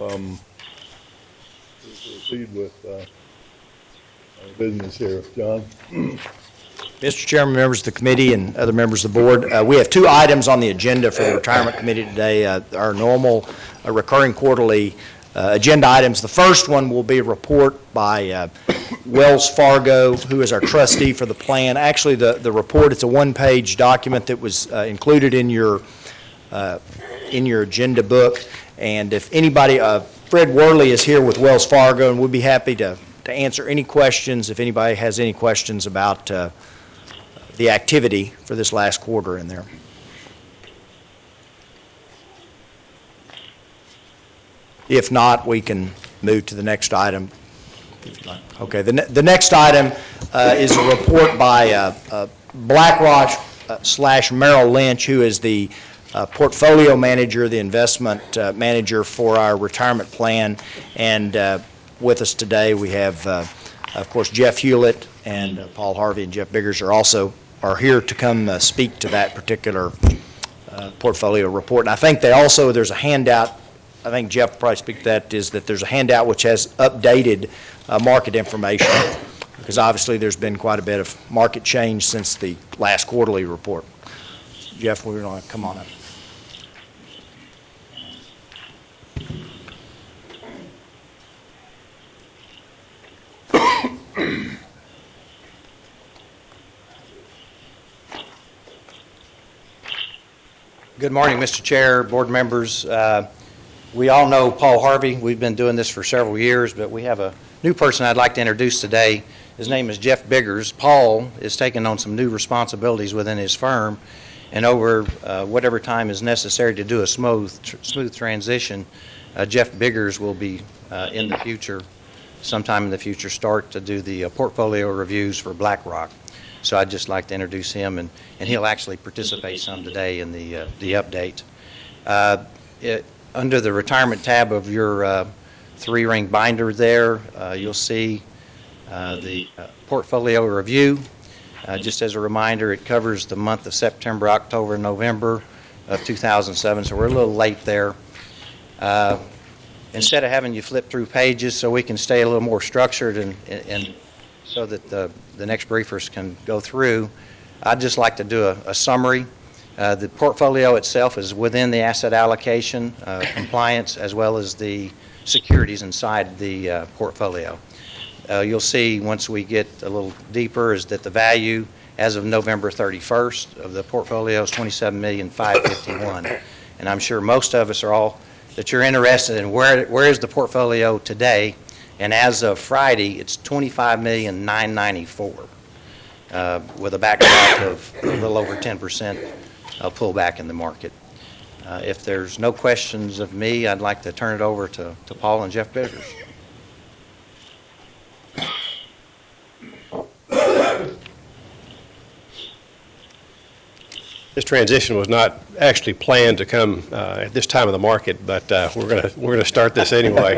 proceed with business here. John? Mr. Chairman, members of the committee, and other members of the board, we have two items on the agenda for the Retirement Committee today, our normal recurring quarterly agenda items. The first one will be a report by Wells Fargo, who is our trustee for the plan. Actually, the report, it's a one-page document that was included in your agenda book. And if anybody, Fred Worley is here with Wells Fargo, and we'll be happy to answer any questions if anybody has any questions about the activity for this last quarter in there. If not, we can move to the next item. Okay, the next item is a report by BlackRock / Merrill Lynch, who is the portfolio manager, the investment manager for our retirement plan. And with us today we have, of course, Jeff Hewlett and Paul Harvey and Jeff Biggers are here to come speak to that particular portfolio report. And I think there's a handout. I think Jeff will probably speak to that, is that there's a handout which has updated market information, because obviously there's been quite a bit of market change since the last quarterly report. Jeff, we're going to come on up. Good morning, Mr. Chair, board members. We all know Paul Harvey. We've been doing this for several years, but we have a new person I'd like to introduce today. His name is Jeff Biggers. Paul is taking on some new responsibilities within his firm, and over whatever time is necessary to do a smooth transition, Jeff Biggers will be in the future, sometime in the future, start to do the portfolio reviews for BlackRock. So I'd just like to introduce him, and he'll actually participate some today in the update. Under the retirement tab of your three-ring binder there, you'll see the portfolio review. Just as a reminder, it covers the month of September, October, November of 2007, so we're a little late there. Instead of having you flip through pages so we can stay a little more structured and so that the next briefers can go through, I'd just like to do a summary. The portfolio itself is within the asset allocation compliance, as well as the securities inside the portfolio. You'll see once we get a little deeper is that the value as of November 31st of the portfolio is $27,551,000. And I'm sure most of us are all that you're interested in where is the portfolio today. And as of Friday, it's $25,994,000 with a backdrop of a little over 10% pullback in the market. If there's no questions of me, I'd like to turn it over to Paul and Jeff Biggers. This transition was not actually planned to come at this time of the market, but we're going to start this anyway.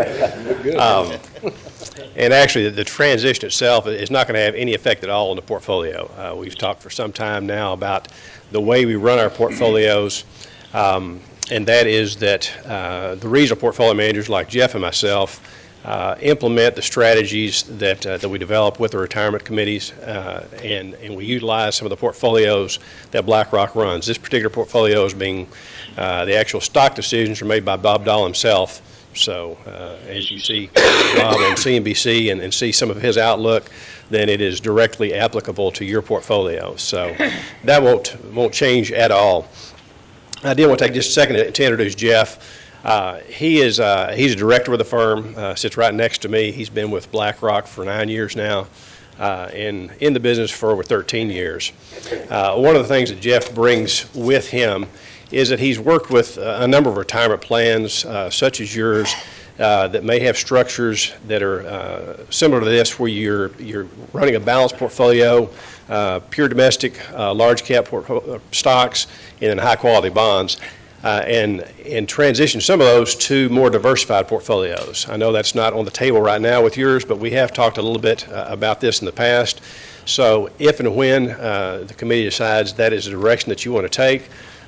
And actually, the transition itself is not going to have any effect at all on the portfolio. We've talked for some time now about the way we run our portfolios, and that is that the regional portfolio managers like Jeff and myself implement the strategies that we develop with the retirement committees, and we utilize some of the portfolios that BlackRock runs. This particular portfolio is being, the actual stock decisions are made by Bob Dahl himself. So as you see Bob on CNBC and see some of his outlook, then it is directly applicable to your portfolio. So that won't change at all. I did want to take just a second to introduce Jeff. He's a director of the firm, sits right next to me. He's been with BlackRock for 9 years now, and in the business for over 13 years. One of the things that Jeff brings with him is that he's worked with a number of retirement plans, such as yours, that may have structures that are similar to this, where you're running a balanced portfolio, pure domestic, large cap stocks, and then high quality bonds. And transition some of those to more diversified portfolios. I know that's not on the table right now with yours, but we have talked a little bit about this in the past. So if and when the committee decides that is the direction that you want to take,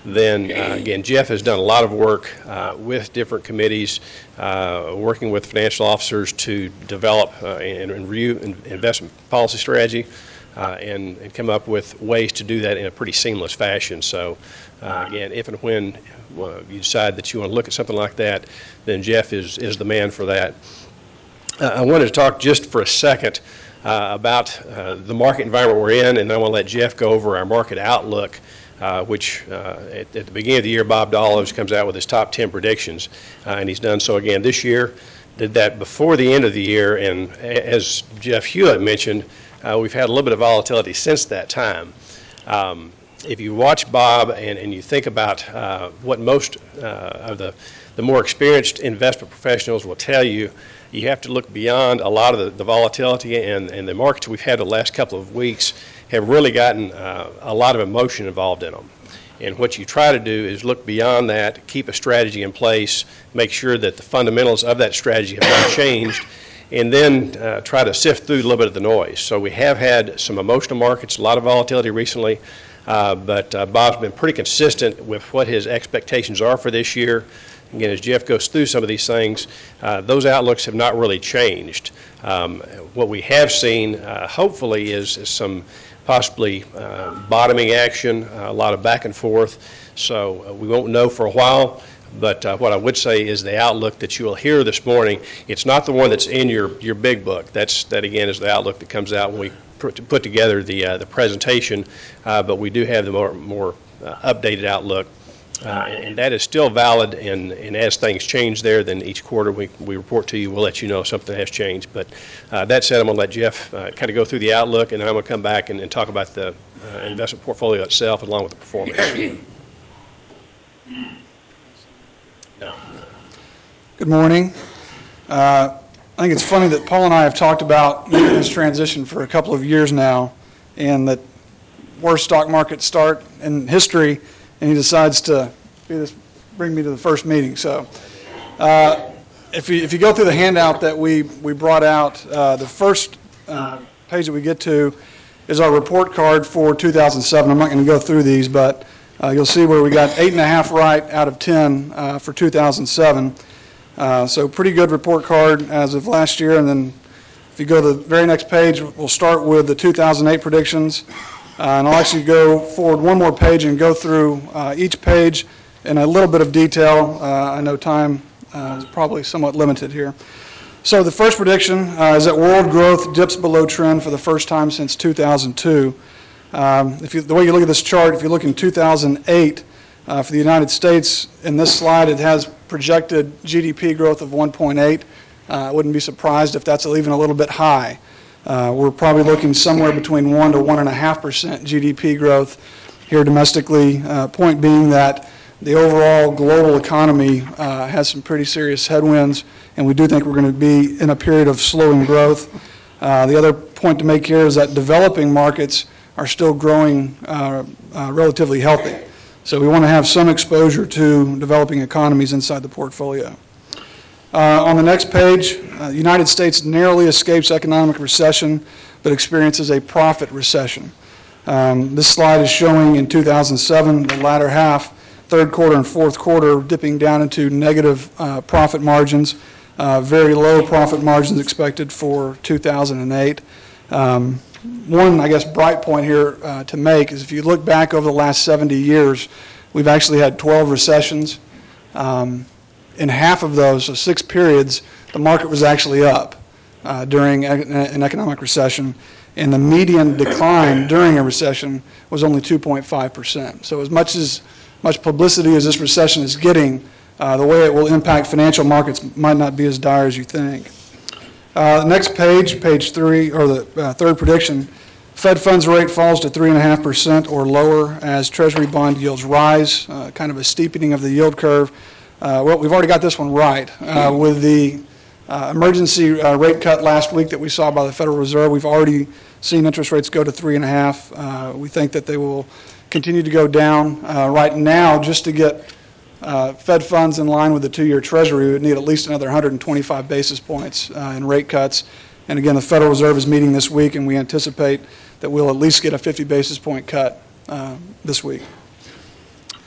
then, again, Jeff has done a lot of work with different committees, working with financial officers to develop and review investment policy strategy and come up with ways to do that in a pretty seamless fashion. So, again, if and when you decide that you want to look at something like that, then Jeff is the man for that. I wanted to talk just for a second about the market environment we're in, and then I want to let Jeff go over our market outlook, which at the beginning of the year, Bob Dollows comes out with his top 10 predictions, and he's done so again this year, did that before the end of the year, and as Jeff Hewitt mentioned, we've had a little bit of volatility since that time. If you watch Bob and you think about what most of the more experienced investment professionals will tell you, you have to look beyond a lot of the volatility, and the markets we've had the last couple of weeks have really gotten a lot of emotion involved in them. And what you try to do is look beyond that, keep a strategy in place, make sure that the fundamentals of that strategy have not changed, and then try to sift through a little bit of the noise. So we have had some emotional markets, a lot of volatility recently, but Bob's been pretty consistent with what his expectations are for this year. Again, as Jeff goes through some of these things, those outlooks have not really changed. What we have seen, hopefully, is some possibly bottoming action, a lot of back and forth. So we won't know for a while. But what I would say is the outlook that you will hear this morning, it's not the one that's in your big book. That again is the outlook that comes out when we put together the presentation. But we do have the more updated outlook. And that is still valid, and as things change there, then each quarter we report to you, we'll let you know if something has changed. But that said, I'm going to let Jeff kind of go through the outlook, and then I'm going to come back and talk about the investment portfolio itself along with the performance. Good morning. I think it's funny that Paul and I have talked about making this transition for a couple of years now, and that worst stock market start in history, and he decides to bring me to the first meeting. So if you go through the handout that we brought out, the first page that we get to is our report card for 2007. I'm not going to go through these, but you'll see where we got 8.5 right out of 10 for 2007. So pretty good report card as of last year. And then if you go to the very next page, we'll start with the 2008 predictions. And I'll actually go forward one more page and go through each page in a little bit of detail. I know time is probably somewhat limited here. So the first prediction is that world growth dips below trend for the first time since 2002. The way you look at this chart, if you look in 2008, for the United States, in this slide it has projected GDP growth of 1.8. I wouldn't be surprised if that's even a little bit high. We're probably looking somewhere between 1 to 1.5% GDP growth here domestically. Point being that the overall global economy has some pretty serious headwinds, and we do think we're going to be in a period of slowing growth. The other point to make here is that developing markets are still growing relatively healthy. So we want to have some exposure to developing economies inside the portfolio. On the next page, the United States narrowly escapes economic recession, but experiences a profit recession. This slide is showing in 2007, the latter half, third quarter and fourth quarter, dipping down into negative profit margins, very low profit margins expected for 2008. One, I guess, bright point here to make is if you look back over the last 70 years, we've actually had 12 recessions. In half of those, so 6 periods, the market was actually up during an economic recession, and the median decline during a recession was only 2.5%. So as much publicity as this recession is getting, the way it will impact financial markets might not be as dire as you think. Next page, page 3, or the third prediction, Fed funds rate falls to 3.5% or lower as Treasury bond yields rise, kind of a steepening of the yield curve. Well, we've already got this one right. With the emergency rate cut last week that we saw by the Federal Reserve, we've already seen interest rates go to 3.5. We think that they will continue to go down. Right now, just to get Fed funds in line with the 2-year Treasury, we would need at least another 125 basis points in rate cuts. And again, the Federal Reserve is meeting this week, and we anticipate that we'll at least get a 50 basis point cut this week.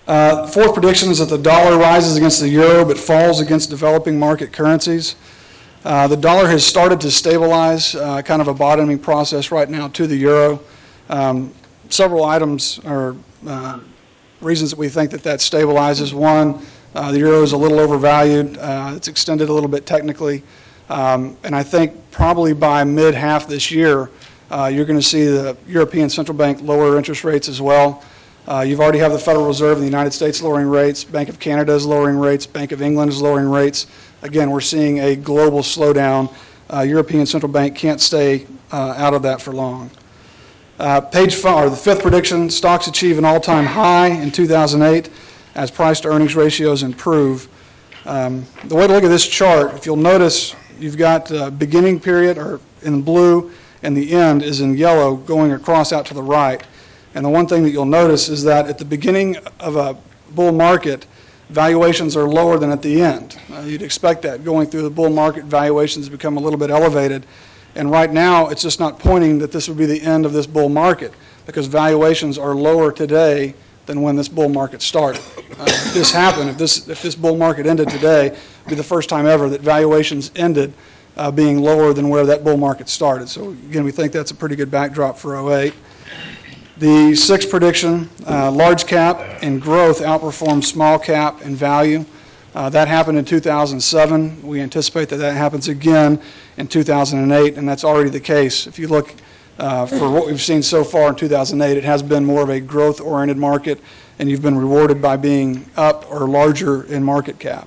Fourth prediction is that the dollar rises against the euro but falls against developing market currencies. The dollar has started to stabilize, kind of a bottoming process right now to the euro. Several items or reasons that we think that that stabilizes. One, the euro is a little overvalued. It's extended a little bit technically. And I think probably by mid-half this year, you're going to see the European Central Bank lower interest rates as well. You've already have the Federal Reserve in the United States lowering rates. Bank of Canada is lowering rates. Bank of England is lowering rates. Again, we're seeing a global slowdown. European Central Bank can't stay out of that for long. Page 5, the fifth prediction, stocks achieve an all-time high in 2008 as price-to-earnings ratios improve. The way to look at this chart, if you'll notice, you've got beginning period or in blue, and the end is in yellow going across out to the right. And the one thing that you'll notice is that at the beginning of a bull market, valuations are lower than at the end. You'd expect that. Going through the bull market, valuations become a little bit elevated. And right now, it's just not pointing that this would be the end of this bull market because valuations are lower today than when this bull market started. If this happened, if this bull market ended today, it would be the first time ever that valuations ended being lower than where that bull market started. So again, we think that's a pretty good backdrop for 08. The sixth prediction, large cap and growth outperforms small cap and value. That happened in 2007. We anticipate that that happens again in 2008, and that's already the case. If you look for what we've seen so far in 2008, it has been more of a growth-oriented market, and you've been rewarded by being up or larger in market cap.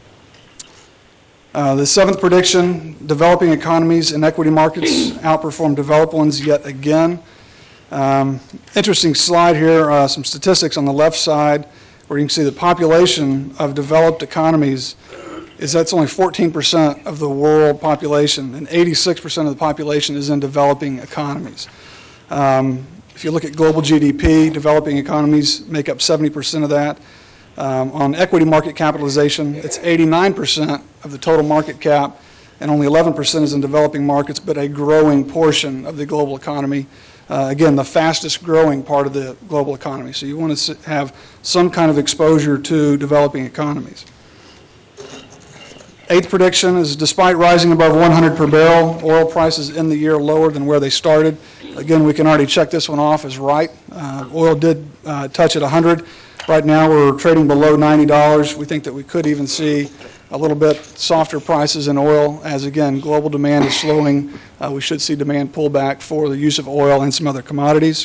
The seventh prediction, developing economies and equity markets outperform developed ones yet again. Interesting slide here, some statistics on the left side where you can see the population of developed economies is that's only 14% of the world population, and 86% of the population is in developing economies. If you look at global GDP, developing economies make up 70% of that. On equity market capitalization, it's 89% of the total market cap, and only 11% is in developing markets, but a growing portion of the global economy. Again, the fastest growing part of the global economy. So you want to have some kind of exposure to developing economies. Eighth prediction is despite rising above 100 per barrel, oil prices end the year lower than where they started. Again, we can already check this one off as right. Oil did touch at 100. Right now we're trading below $90. We think that we could even see a little bit softer prices in oil as, again, global demand is slowing. We should see demand pull back for the use of oil and some other commodities.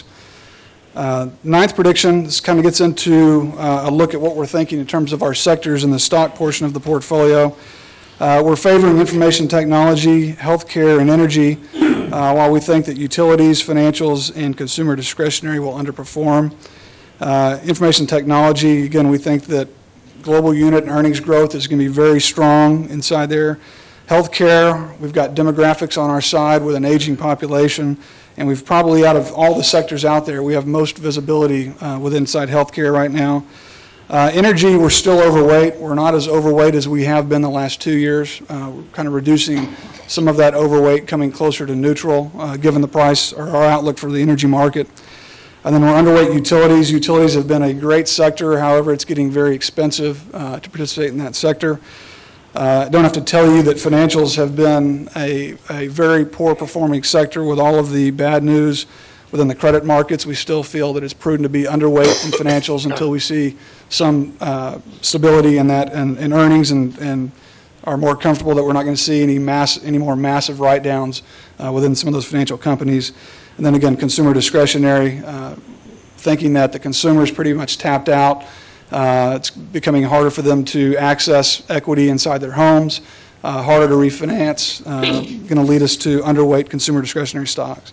Ninth prediction, this kind of gets into a look at what we're thinking in terms of our sectors in the stock portion of the portfolio. We're favoring information technology, healthcare, and energy, while we think that utilities, financials, and consumer discretionary will underperform. Information technology, again, we think that global unit and earnings growth is going to be very strong inside there. Healthcare, we've got demographics on our side with an aging population, and we've probably, out of all the sectors out there, we have most visibility with inside healthcare right now. Energy, we're still overweight. We're not as overweight as we have been the last 2 years. We're kind of reducing some of that overweight, coming closer to neutral, given the price or our outlook for the energy market. And then we're underweight utilities. Utilities have been a great sector. However, it's getting very expensive to participate in that sector. I don't have to tell you that financials have been a very poor performing sector with all of the bad news within the credit markets. We still feel that it's prudent to be underweight in financials until we see some stability in that and earnings and are more comfortable that we're not going to see any more massive write-downs within some of those financial companies. And then again, consumer discretionary, thinking that the consumer is pretty much tapped out. It's becoming harder for them to access equity inside their homes, harder to refinance, going to lead us to underweight consumer discretionary stocks.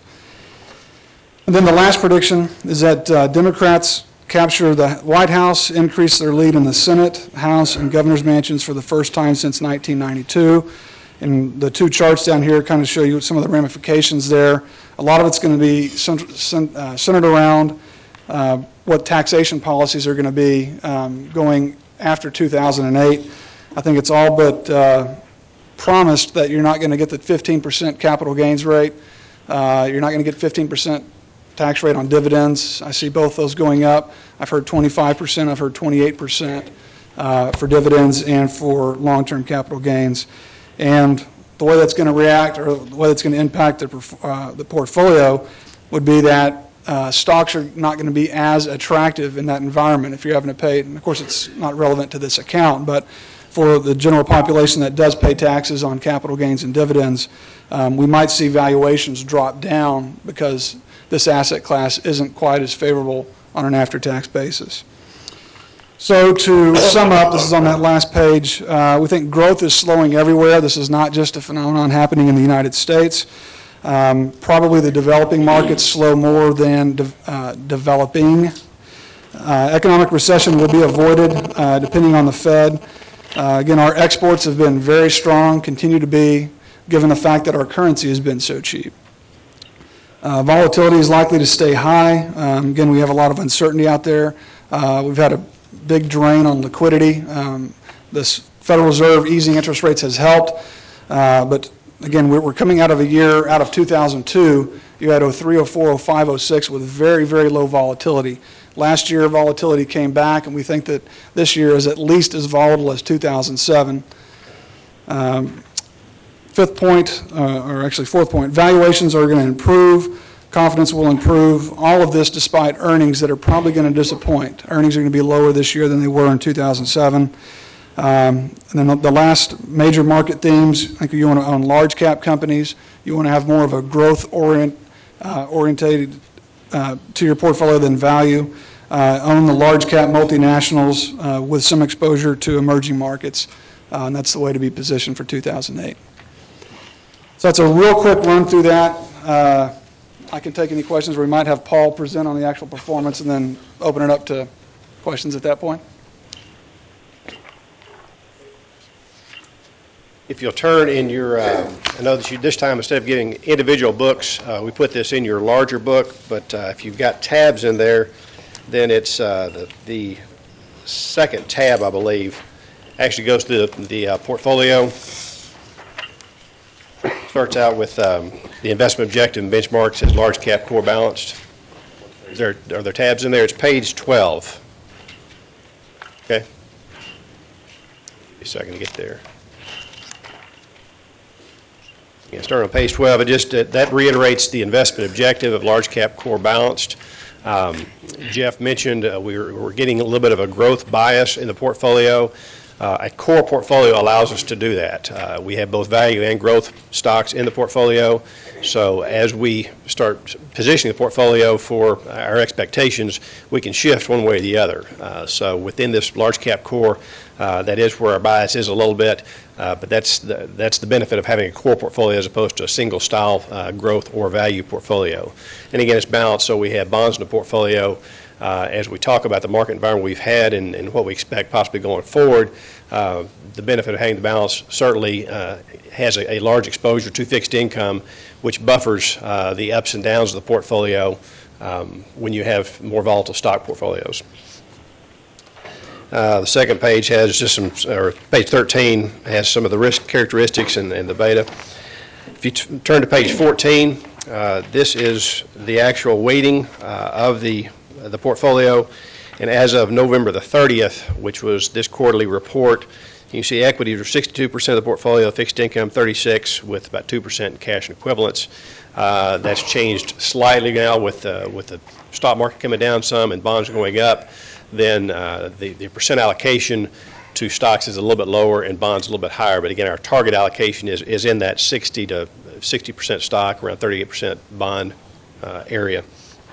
And then the last prediction is that Democrats capture the White House, increase their lead in the Senate, House, and governor's mansions for the first time since 1992. And the two charts down here kind of show you some of the ramifications there. A lot of it's going to be centered around what taxation policies are going to be going after 2008. I think it's all but promised that you're not going to get the 15% capital gains rate. You're not going to get 15% tax rate on dividends. I see both those going up. I've heard 25%, I've heard 28% for dividends and for long-term capital gains. And the way that's going to react, or the way that's going to impact the portfolio, would be that stocks are not going to be as attractive in that environment if you're having to pay. And of course, it's not relevant to this account, but for the general population that does pay taxes on capital gains and dividends, we might see valuations drop down because this asset class isn't quite as favorable on an after-tax basis. So to sum up, this is on that last page, we think growth is slowing everywhere. This is not just a phenomenon happening in the United States. Probably the developing markets slow more than developing. Economic recession will be avoided depending on the Fed. Again, our exports have been very strong, continue to be, given the fact that our currency has been so cheap. Volatility is likely to stay high. Again, we have a lot of uncertainty out there. We've had a big drain on liquidity. This Federal Reserve easing interest rates has helped, but again, we're coming out of a year, out of 2002, you had 03, 04, 05, 06 with very, very low volatility. Last year, volatility came back, and we think that this year is at least as volatile as 2007. Fourth point, valuations are going to improve. Confidence will improve. All of this despite earnings that are probably going to disappoint. Earnings are going to be lower this year than they were in 2007. And then the last major market themes, I think you want to own large cap companies. You want to have more of a growth orientated to your portfolio than value. Own the large cap multinationals with some exposure to emerging markets. And that's the way to be positioned for 2008. So that's a real quick run through that. I can take any questions, or we might have Paul present on the actual performance and then open it up to questions at that point. If you'll turn in your, I know that this time instead of getting individual books, we put this in your larger book, but if you've got tabs in there, then it's the second tab, I believe, actually goes to the portfolio. Starts out with the investment objective and benchmark, says large cap core balanced. Are there tabs in there? It's page 12. Okay. Give me a second to get there. Yeah, starting on page 12, it just that reiterates the investment objective of large cap core balanced. Jeff mentioned we're getting a little bit of a growth bias in the portfolio. A core portfolio allows us to do that. We have both value and growth stocks in the portfolio. So as we start positioning the portfolio for our expectations, we can shift one way or the other. So within this large cap core, that is where our bias is a little bit. But that's the benefit of having a core portfolio as opposed to a single style growth or value portfolio. And again, it's balanced, so we have bonds in the portfolio. As we talk about the market environment we've had and what we expect possibly going forward, the benefit of having the balance certainly has a large exposure to fixed income, which buffers the ups and downs of the portfolio when you have more volatile stock portfolios. The second page has just some, or page 13 has some of the risk characteristics and the beta. If you turn to page 14, this is the actual weighting of the portfolio, and as of November the 30th, which was this quarterly report, you can see equities are 62% of the portfolio, fixed income 36%, with about 2% in cash and equivalents. That's changed slightly now with the stock market coming down some and bonds going up. Then the percent allocation to stocks is a little bit lower and bonds a little bit higher. But again, our target allocation is in that 60 to 60% stock, around 38% bond area.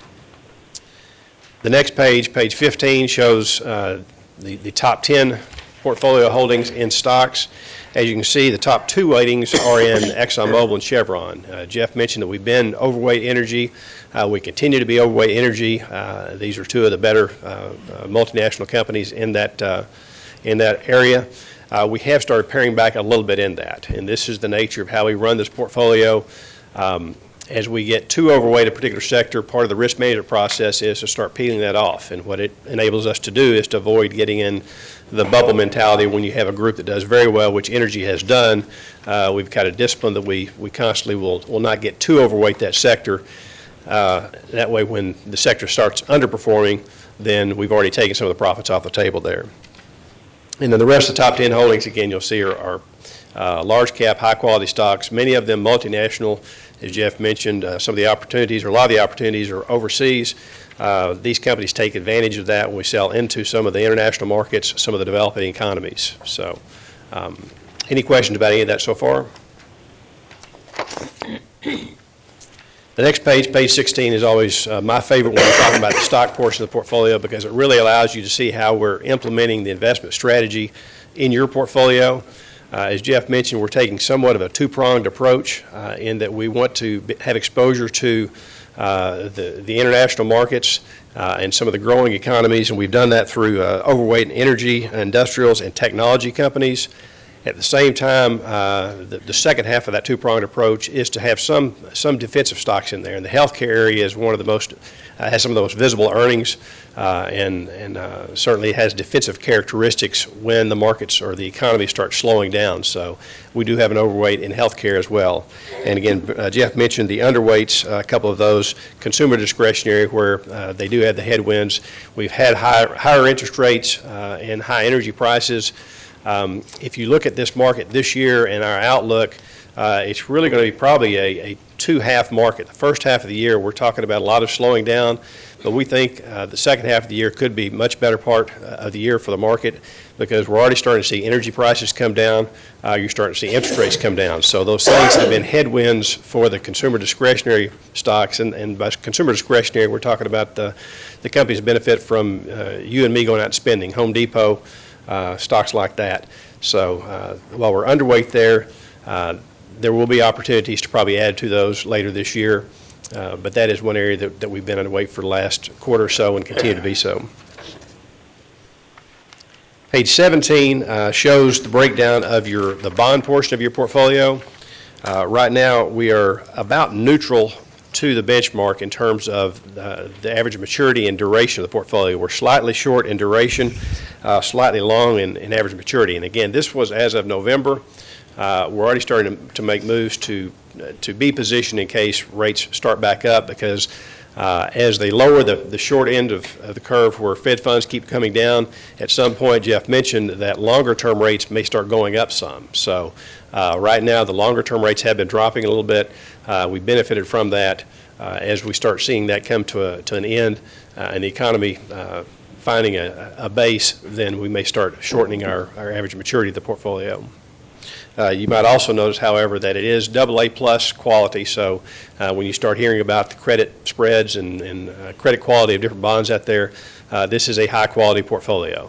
The next page, page 15, shows the top 10 portfolio holdings in stocks. As you can see, the top two weightings are in ExxonMobil and Chevron. Jeff mentioned that we've been overweight energy. We continue to be overweight energy. These are two of the better multinational companies in that area. We have started paring back a little bit in that, and this is the nature of how we run this portfolio. As we get too overweight a particular sector, part of the risk management process is to start peeling that off. And what it enables us to do is to avoid getting in the bubble mentality when you have a group that does very well, which energy has done. We've got a discipline that we constantly will not get too overweight that sector. That way, when the sector starts underperforming, then we've already taken some of the profits off the table there. And then the rest of the top 10 holdings, again, you'll see are large cap, high quality stocks, many of them multinational. As Jeff mentioned, some of the opportunities, or a lot of the opportunities, are overseas. These companies take advantage of that when we sell into some of the international markets, some of the developing economies. So, any questions about any of that so far? The next page, page 16, is always my favorite when we're talking about the stock portion of the portfolio, because it really allows you to see how we're implementing the investment strategy in your portfolio. As Jeff mentioned, we're taking somewhat of a two-pronged approach in that we want to have exposure to the international markets and some of the growing economies, and we've done that through overweight in energy, industrials, and technology companies. At the same time, the second half of that two-pronged approach is to have some defensive stocks in there, and the healthcare area is one of the most has some of the most visible earnings, and certainly has defensive characteristics when the markets or the economy starts slowing down. So we do have an overweight in healthcare as well. And again, Jeff mentioned the underweights, a couple of those, consumer discretionary, where they do have the headwinds. We've had higher interest rates and high energy prices. If you look at this market this year and our outlook, it's really going to be probably a two-half market. The first half of the year, we're talking about a lot of slowing down, but we think the second half of the year could be a much better part of the year for the market, because we're already starting to see energy prices come down. You're starting to see interest rates come down. So those things have been headwinds for the consumer discretionary stocks, and by consumer discretionary, we're talking about the companies that benefit from you and me going out and spending, Home Depot, stocks like that. So while we're underweight there, there will be opportunities to probably add to those later this year, but that is one area that we've been underweight for the last quarter or so and continue to be so. Page 17 shows the breakdown of the bond portion of your portfolio. Right now, we are about neutral to the benchmark in terms of the average maturity and duration of the portfolio. We're slightly short in duration, slightly long in average maturity. And again, this was as of November. We're already starting to make moves to be positioned in case rates start back up, because as they lower the short end of the curve where Fed funds keep coming down, at some point, Jeff mentioned that longer-term rates may start going up some. So right now, the longer-term rates have been dropping a little bit. We benefited from that. As we start seeing that come to an end and the economy finding a base, then we may start shortening our average maturity of the portfolio. You might also notice, however, that it is AA plus quality, so when you start hearing about the credit spreads and credit quality of different bonds out there, this is a high-quality portfolio.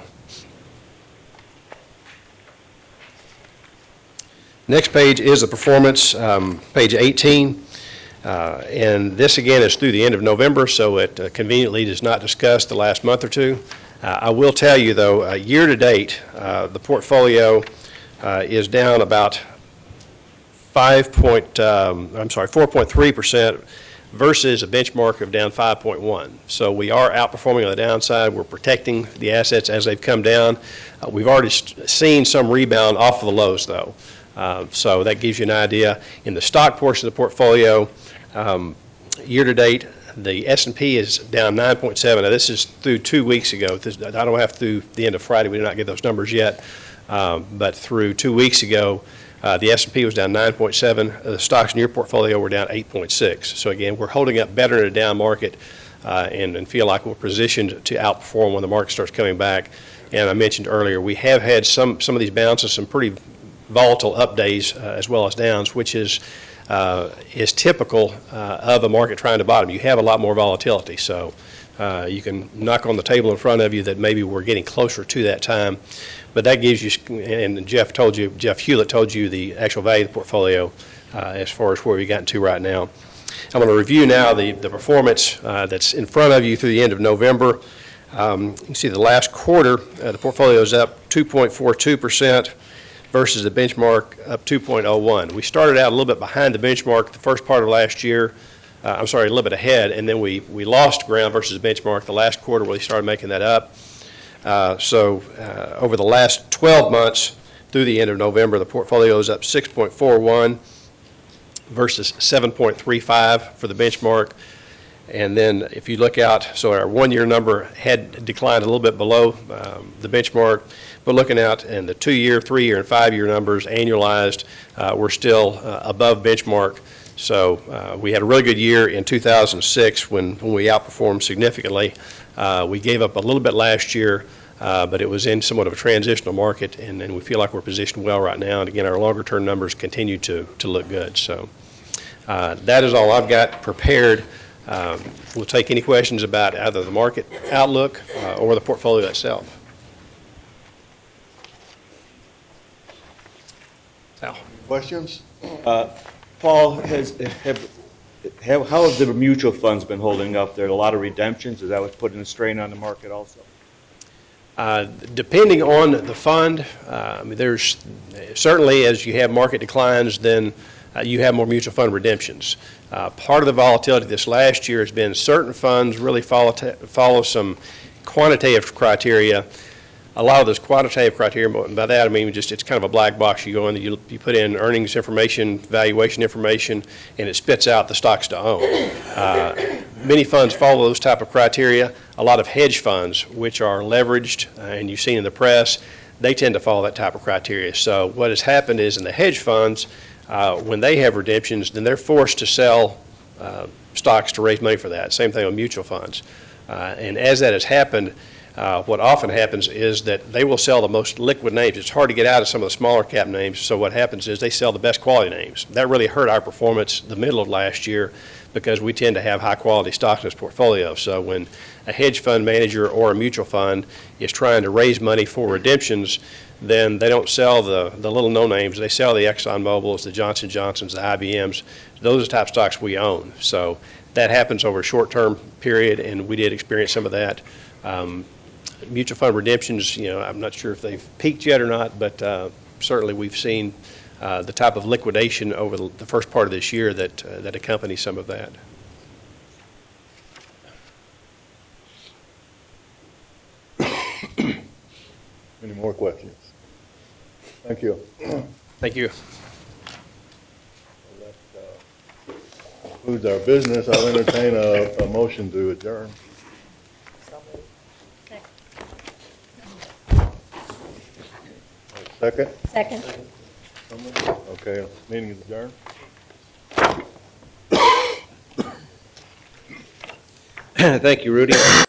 Next page is the performance, page 18, and this again is through the end of November, so it conveniently does not discuss the last month or two. I will tell you, though, year to date, the portfolio is down about 4.3% versus a benchmark of down 5.1. So we are outperforming on the downside. We're protecting the assets as they've come down. We've already seen some rebound off of the lows, though. So that gives you an idea. In the stock portion of the portfolio, year to date, the S&P is down 9.7. Now, this is through 2 weeks ago. I don't have through the end of Friday. We did not get those numbers yet. But through 2 weeks ago, the S&P was down 9.7. The stocks in your portfolio were down 8.6. So again, we're holding up better in a down market and feel like we're positioned to outperform when the market starts coming back. And I mentioned earlier, we have had some of these bounces, some pretty volatile up days as well as downs, which is typical of a market trying to bottom. You have a lot more volatility, so you can knock on the table in front of you that maybe we're getting closer to that time. But that gives you, and Jeff Hewlett told you the actual value of the portfolio as far as where we've gotten to right now. I'm going to review now the performance that's in front of you through the end of November. You can see the last quarter, the portfolio is up 2.42% versus the benchmark up 2.01. We started out a little bit behind the benchmark the first part of last year. A little bit ahead, and then we lost ground versus the benchmark the last quarter where we started making that up. So over the last 12 months through the end of November, the portfolio is up 6.41 versus 7.35 for the benchmark. And then if you look out, so our one-year number had declined a little bit below the benchmark, but looking out in the 2-year, 3-year, and 5-year numbers annualized, we're still above benchmark. So we had a really good year in 2006 when we outperformed significantly. We gave up a little bit last year, but it was in somewhat of a transitional market, and we feel like we're positioned well right now. And again, our longer-term numbers continue to look good. So that is all I've got prepared. We'll take any questions about either the market outlook or the portfolio itself. Sal. Questions? Paul, how have the mutual funds been holding up? There are a lot of redemptions. Is that what's putting a strain on the market also? Depending on the fund, there's certainly, as you have market declines, then you have more mutual fund redemptions. Part of the volatility this last year has been certain funds really follow some quantitative criteria. A lot of those quantitative criteria, by that I mean just it's kind of a black box. You go in, you put in earnings information, valuation information, and it spits out the stocks to own. Many funds follow those type of criteria. A lot of hedge funds, which are leveraged, and you've seen in the press, they tend to follow that type of criteria. So what has happened is in the hedge funds, when they have redemptions, then they're forced to sell stocks to raise money for that. Same thing with mutual funds. And as that has happened, what often happens is that they will sell the most liquid names. It's hard to get out of some of the smaller cap names, so what happens is they sell the best quality names. That really hurt our performance the middle of last year because we tend to have high quality stocks in this portfolio. So when a hedge fund manager or a mutual fund is trying to raise money for redemptions, then they don't sell the little no-names. They sell the Exxon Mobils, the Johnson Johnsons, the IBMs. Those are the type of stocks we own. So that happens over a short-term period, and we did experience some of that. Mutual fund redemptions, I'm not sure if they've peaked yet or not, but certainly we've seen the type of liquidation over the first part of this year that accompanies some of that. Any more questions? Thank you. Thank you. Well, that concludes our business. I'll entertain a motion to adjourn. Second? Second. Okay, meeting is adjourned. Thank you, Rudy.